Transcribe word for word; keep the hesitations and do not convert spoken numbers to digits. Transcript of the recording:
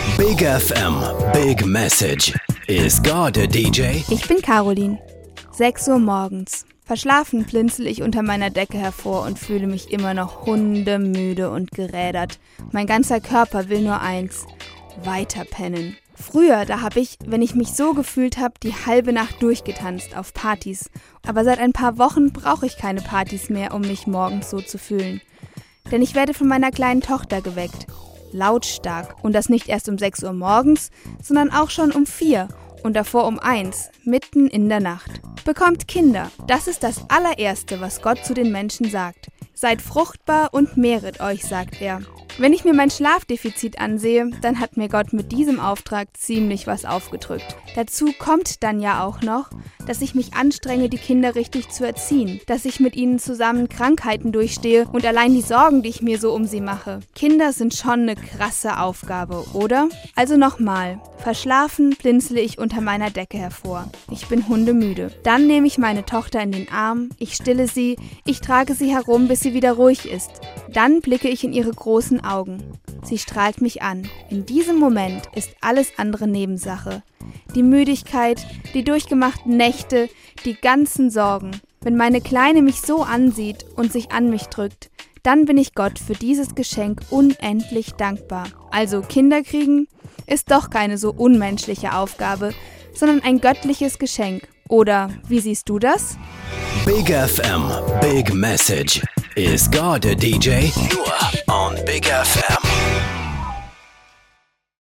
Big F M, Big Message. Is God a D J? Ich bin Caroline. sechs Uhr morgens. Verschlafen blinzel ich unter meiner Decke hervor und fühle mich immer noch hundemüde und gerädert. Mein ganzer Körper will nur eins: weiterpennen. Früher, da habe ich, wenn ich mich so gefühlt habe, die halbe Nacht durchgetanzt auf Partys. Aber seit ein paar Wochen brauche ich keine Partys mehr, um mich morgens so zu fühlen. Denn ich werde von meiner kleinen Tochter geweckt. Lautstark. Und das nicht erst um sechs Uhr morgens, sondern auch schon um vier und davor um eins, mitten in der Nacht. Bekommt Kinder. Das ist das allererste, was Gott zu den Menschen sagt. Seid fruchtbar und mehret euch, sagt er. Wenn ich mir mein Schlafdefizit ansehe, dann hat mir Gott mit diesem Auftrag ziemlich was aufgedrückt. Dazu kommt dann ja auch noch, dass ich mich anstrenge, die Kinder richtig zu erziehen, dass ich mit ihnen zusammen Krankheiten durchstehe und allein die Sorgen, die ich mir so um sie mache. Kinder sind schon eine krasse Aufgabe, oder? Also nochmal, verschlafen blinzle ich unter meiner Decke hervor. Ich bin hundemüde. Dann nehme ich meine Tochter in den Arm, ich stille sie, ich trage sie herum, bis sie wieder ruhig ist. Dann blicke ich in ihre großen Augen. Sie strahlt mich an. In diesem Moment ist alles andere Nebensache. Die Müdigkeit, die durchgemachten Nächte, die ganzen Sorgen. Wenn meine Kleine mich so ansieht und sich an mich drückt, dann bin ich Gott für dieses Geschenk unendlich dankbar. Also Kinder kriegen ist doch keine so unmenschliche Aufgabe, sondern ein göttliches Geschenk. Oder wie siehst du das? Big F M, Big Message. Is God a D J? Nur on Big F M.